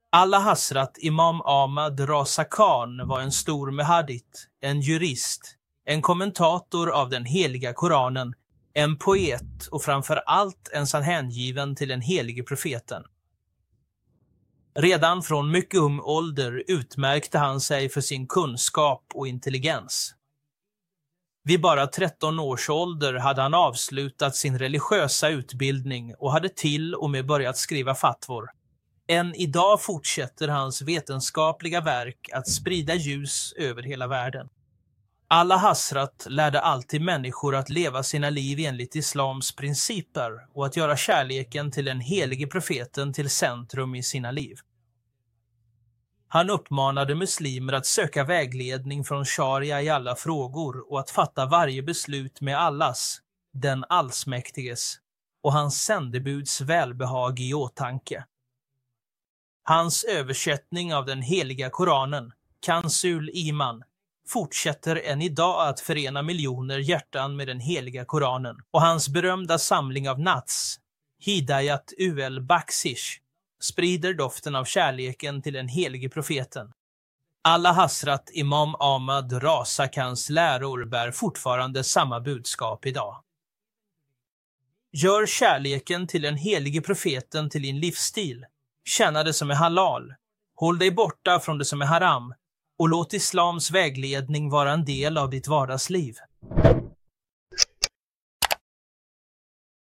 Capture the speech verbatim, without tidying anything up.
Alla Hazrat Imam Ahmad Raza Khan var en stor muhaddith, en jurist, en kommentator av den heliga Koranen, en poet och framför allt en sann hängiven till den helige profeten. Redan från mycket ung ålder utmärkte han sig för sin kunskap och intelligens. Vid bara tretton års ålder hade han avslutat sin religiösa utbildning och hade till och med börjat skriva fatvor. Än idag fortsätter hans vetenskapliga verk att sprida ljus över hela världen. Alla Hazrat lärde alltid människor att leva sina liv enligt islams principer och att göra kärleken till den helige profeten till centrum i sina liv. Han uppmanade muslimer att söka vägledning från sharia i alla frågor och att fatta varje beslut med allas, den allsmäktiges, och hans sändebuds välbehag i åtanke. Hans översättning av den heliga Koranen, Kanzul Iman, fortsätter än idag att förena miljoner hjärtan med den heliga Koranen, och hans berömda samling av nats, Hidayat ul Bakshish, sprider doften av kärleken till den helige profeten. Alla Hazrat Imam Ahmad Raza Khans läror bär fortfarande samma budskap idag. Gör kärleken till den helige profeten till din livsstil. Tjäna det som är halal. Håll dig borta från det som är haram. Och låt islams vägledning vara en del av ditt vardagsliv.